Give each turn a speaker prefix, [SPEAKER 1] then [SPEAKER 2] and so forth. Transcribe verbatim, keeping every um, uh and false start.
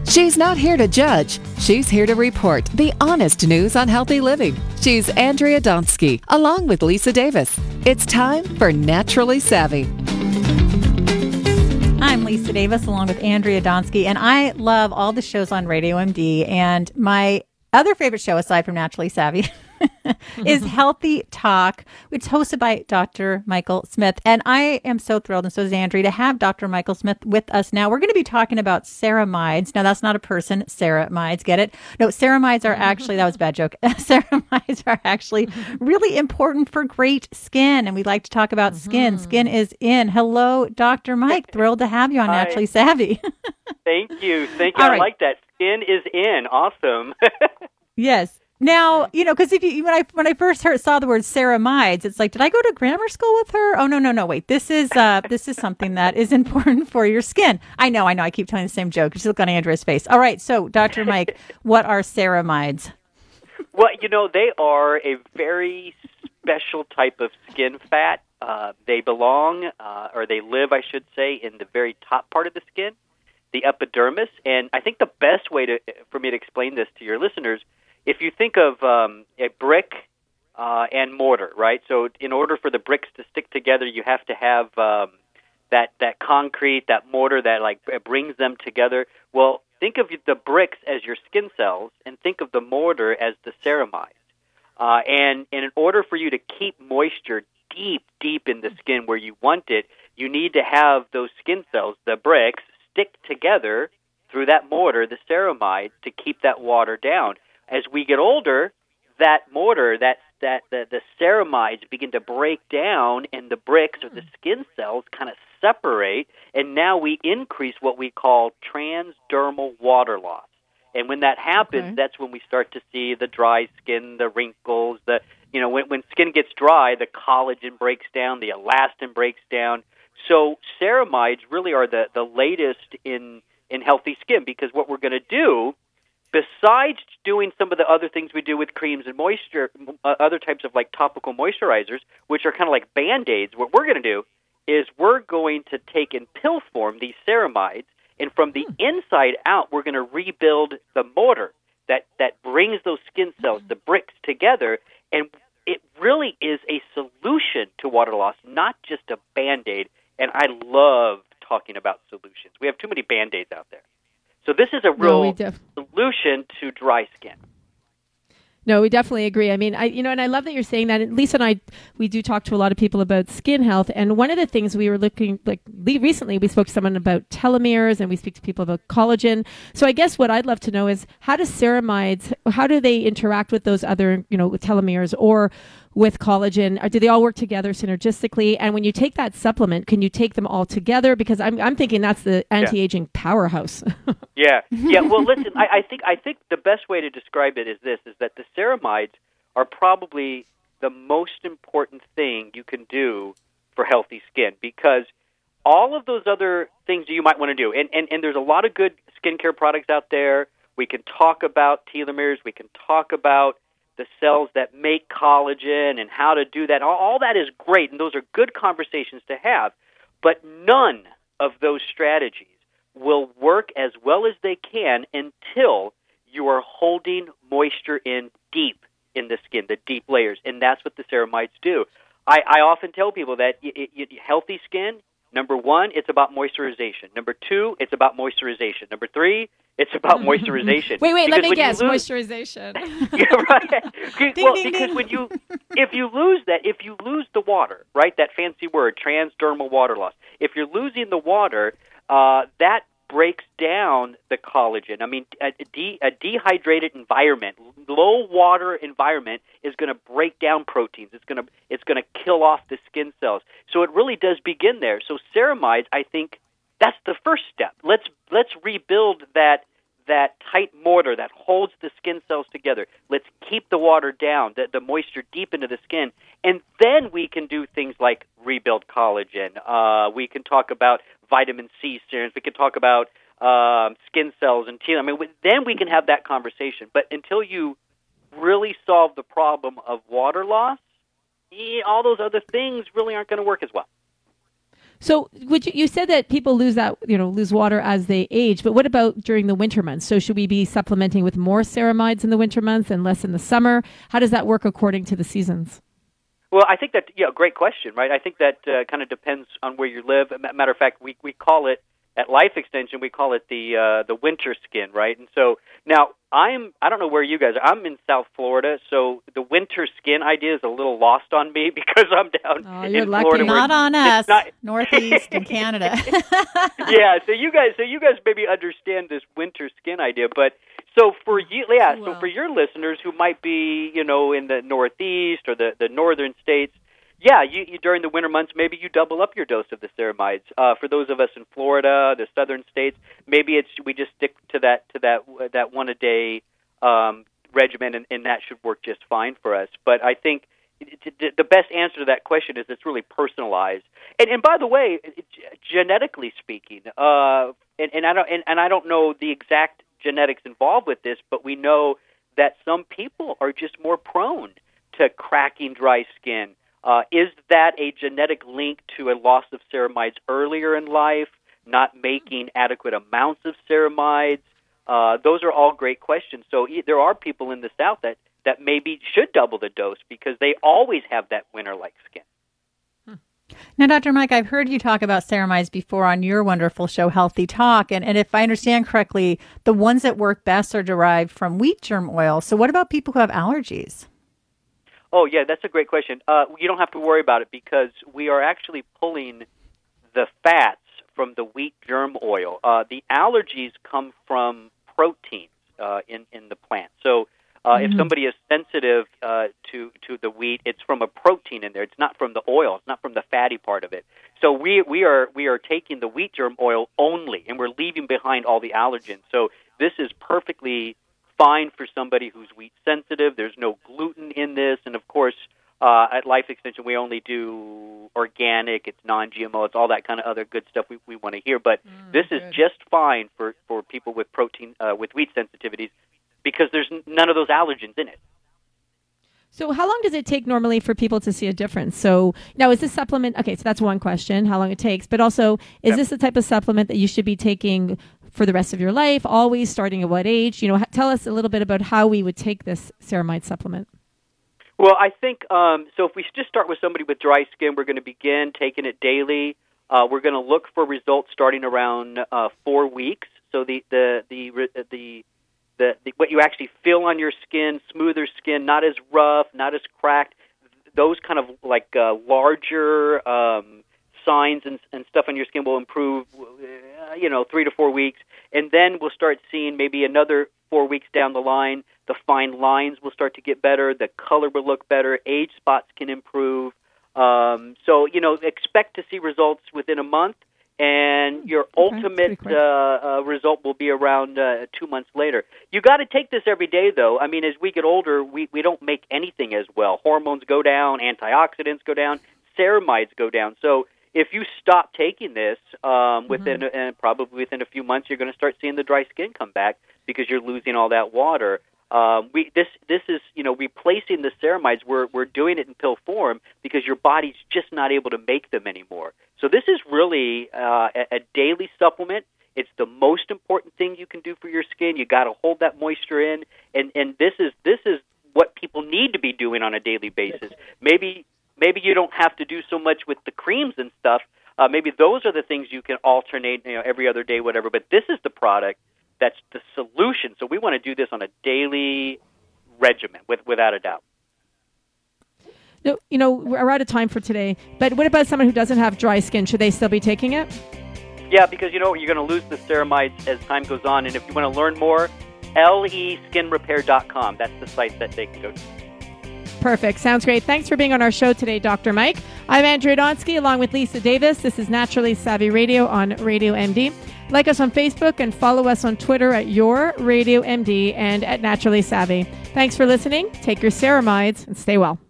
[SPEAKER 1] She's not here to judge. She's here to report the honest news on healthy living. She's Andrea Donsky, along with Lisa Davis. It's time for Naturally Savvy.
[SPEAKER 2] I'm Lisa Davis, along with Andrea Donsky, and I love all the shows on Radio M D. And my other favorite show, aside from Naturally Savvy, is Healthy Talk, which is hosted by Doctor Michael Smith. And I am so thrilled, and so is Andrea, to have Doctor Michael Smith with us now. We're going to be talking about ceramides. Now, that's not a person, ceramides, get it? No, ceramides are actually, that was a bad joke. Ceramides are actually really important for great skin. And we like to talk about skin. Mm-hmm. Skin is in. Hello, Doctor Mike. Thrilled to have you on
[SPEAKER 3] Hi.
[SPEAKER 2] Naturally Savvy.
[SPEAKER 3] Thank you. Thank you.
[SPEAKER 2] All
[SPEAKER 3] I
[SPEAKER 2] right.
[SPEAKER 3] like that. Skin is in. Awesome.
[SPEAKER 2] Yes. Now, you know, because if you when I when I first heard saw the word ceramides, it's like, did I go to grammar school with her? Oh no, no, no, wait. This is uh this is something that is important for your skin. I know, I know. I keep telling the same joke. Just look on Andrea's face. All right, so Doctor Mike, what are ceramides?
[SPEAKER 3] Well, you know, they are a very special type of skin fat. Uh, they belong, uh, or they live, I should say, in the very top part of the skin, the epidermis. And I think the best way to for me to explain this to your listeners, if you think of um, a brick uh, and mortar, right? So in order for the bricks to stick together, you have to have um, that that concrete, that mortar that like brings them together. Well, think of the bricks as your skin cells, and think of the mortar as the ceramides. Uh, and, and in order for you to keep moisture deep, deep in the skin where you want it, you need to have those skin cells, the bricks, stick together through that mortar, the ceramides, to keep that water down. As we get older, that mortar, that that the, the ceramides begin to break down, and the bricks or the skin cells kind of separate, and now we increase what we call transdermal water loss. And when that happens, okay. that's when we start to see the dry skin, the wrinkles, the you know when when skin gets dry, the collagen breaks down, the elastin breaks down. So ceramides really are the, the latest in in healthy skin, because what we're going to do, besides doing some of the other things we do with creams and moisture, uh, other types of like topical moisturizers, which are kind of like Band-Aids, what we're going to do is we're going to take in pill form these ceramides, and from the inside out, we're going to rebuild the mortar that, that brings those skin cells, the bricks, together. And it really is a solution to water loss, not just a Band-Aid. And I love talking about solutions. We have too many Band-Aids out there. So this is a real
[SPEAKER 4] no, def-
[SPEAKER 3] solution to dry skin.
[SPEAKER 4] No, we definitely agree. I mean, I you know, and I love that you're saying that. And Lisa and I, we do talk to a lot of people about skin health. And one of the things we were looking, like recently, we spoke to someone about telomeres, and we speak to people about collagen. So I guess what I'd love to know is, how do ceramides, how do they interact with those other, you know, with telomeres or with collagen? Or do they all work together synergistically? And when you take that supplement, can you take them all together? Because I'm I'm thinking that's the anti-aging yeah. powerhouse.
[SPEAKER 3] yeah, yeah. Well, listen, I, I think I think the best way to describe it is this: is that the ceramides are probably the most important thing you can do for healthy skin, because all of those other things that you might want to do, and, and, and there's a lot of good skincare products out there. We can talk about telomeres. We can talk about the cells that make collagen and how to do that. All, all that is great, and those are good conversations to have. But none of those strategies will work as well as they can until you are holding moisture in deep in the skin, the deep layers, and that's what the ceramides do. I, I often tell people that y- y- healthy skin, number one, it's about moisturization. Number two, it's about moisturization. Number three, it's about moisturization.
[SPEAKER 4] Wait, wait,
[SPEAKER 3] because
[SPEAKER 4] let me guess.
[SPEAKER 3] Lose,
[SPEAKER 4] moisturization.
[SPEAKER 3] yeah, right.
[SPEAKER 4] ding,
[SPEAKER 3] well,
[SPEAKER 4] ding,
[SPEAKER 3] because
[SPEAKER 4] ding.
[SPEAKER 3] when you, if you lose that, if you lose the water, right, that fancy word, transdermal water loss, if you're losing the water, uh, that breaks down the collagen. I mean, a, de- a dehydrated environment, low water environment, is going to break down proteins. It's going to it's going to kill off the skin cells. So it really does begin there. So ceramides, I think, that's the first step. Let's let's rebuild that that tight mortar that holds the skin cells together. Let's keep the water down, the, the moisture deep into the skin, and then we can do things like rebuild collagen. Uh, we can talk about vitamin C serums. We can talk about um, skin cells and telomeres. I mean, then we can have that conversation. But until you really solve the problem of water loss, yeah, all those other things really aren't going to work as well.
[SPEAKER 4] So would you, you said that people lose that, you know, lose water as they age, but what about during the winter months? So should we be supplementing with more ceramides in the winter months and less in the summer? How does that work according to the seasons?
[SPEAKER 3] Well, I think that, yeah, great question, right? I think that uh, kind of depends on where you live. Matter of fact, we, we call it, at Life Extension, we call it the uh, the winter skin, right? And so now I'm I don't know where you guys are. I'm in South Florida, so the winter skin idea is a little lost on me because I'm down
[SPEAKER 4] oh,
[SPEAKER 3] in
[SPEAKER 4] you're lucky.
[SPEAKER 3] Florida.
[SPEAKER 2] Not on us,
[SPEAKER 3] not...
[SPEAKER 2] Northeast and Canada.
[SPEAKER 3] yeah, so you guys so you guys maybe understand this winter skin idea, but so for you, yeah,
[SPEAKER 2] well.
[SPEAKER 3] so for your listeners who might be, you know, in the Northeast or the, the northern states, yeah, you, you during the winter months, maybe you double up your dose of the ceramides. Uh, for those of us in Florida, the southern states, maybe it's we just stick to that to that that one a day um, regimen, and, and that should work just fine for us. But I think it, the best answer to that question is it's really personalized. And, and by the way, genetically speaking, uh, and, and I don't and, and I don't know the exact genetics involved with this, but we know that some people are just more prone to cracking dry skin. Uh, is that a genetic link to a loss of ceramides earlier in life, not making adequate amounts of ceramides? Uh, those are all great questions. So e- there are people in the South that, that maybe should double the dose because they always have that winter-like skin.
[SPEAKER 2] Now, Doctor Mike, I've heard you talk about ceramides before on your wonderful show, Healthy Talk. And, and if I understand correctly, the ones that work best are derived from wheat germ oil. So what about people who have allergies?
[SPEAKER 3] Oh, yeah, that's a great question. Uh, you don't have to worry about it because we are actually pulling the fats from the wheat germ oil. Uh, the allergies come from proteins uh, in, in the plant. So uh, mm-hmm. if somebody is sensitive uh, to, to the wheat, it's from a protein in there. It's not from the oil. It's not from the fatty part of it. So we, we are we are taking the wheat germ oil only, and we're leaving behind all the allergens. So this is perfectly fine for somebody who's wheat sensitive. There's no gluten in this, and of course, uh, at Life Extension, we only do organic. It's non-G M O. It's all that kind of other good stuff we, we want to hear. But mm, this good. is just fine for, for people with protein uh, with wheat sensitivities because there's none of those allergens in it.
[SPEAKER 4] So how long does it take normally for people to see a difference? So now is this supplement, okay, so that's one question, how long it takes, but also is yep. this the type of supplement that you should be taking for the rest of your life, always, starting at what age? You know, tell us a little bit about how we would take this ceramide supplement.
[SPEAKER 3] Well, I think, um, so if we just start with somebody with dry skin, we're going to begin taking it daily. Uh, we're going to look for results starting around uh, four weeks. So the, the, the, the, the, the what you actually feel on your skin, smoother skin, not as rough, not as cracked, those kind of like uh, larger um, signs and, and stuff on your skin will improve, uh, you know, three to four weeks. And then we'll start seeing maybe another four weeks down the line, the fine lines will start to get better, the color will look better, age spots can improve. Um, so, you know, expect to see results within a month, and your okay, ultimate uh, uh, result will be around uh, two months later. You got to take this every day, though. I mean, as we get older, we, we don't make anything as well. Hormones go down, antioxidants go down, ceramides go down. So if you stop taking this, um, within mm-hmm. uh, probably within a few months, you're going to start seeing the dry skin come back because you're losing all that water. Um, we this this is you know replacing the ceramides. We're we're doing it in pill form because your body's just not able to make them anymore. So this is really uh, a, a daily supplement. It's the most important thing you can do for your skin. You got to hold that moisture in, and and this is this is what people need to be doing on a daily basis. Maybe maybe you don't have to do so much with the creams and stuff. Uh, maybe those are the things you can alternate, you know, every other day, whatever. But this is the product that's the solution. So we want to do this on a daily regimen, with, without a doubt.
[SPEAKER 4] No, you know, we're out of time for today. But what about someone who doesn't have dry skin? Should they still be taking it?
[SPEAKER 3] Yeah, because, you know, you're going to lose the ceramides as time goes on. And if you want to learn more, L E skin repair dot com. That's the site that they can go to.
[SPEAKER 4] Perfect. Sounds great. Thanks for being on our show today, Doctor Mike. I'm Andrea Donsky along with Lisa Davis. This is Naturally Savvy Radio on Radio M D. Like us on Facebook and follow us on Twitter at Your Radio M D and at Naturally Savvy. Thanks for listening. Take your ceramides and stay well.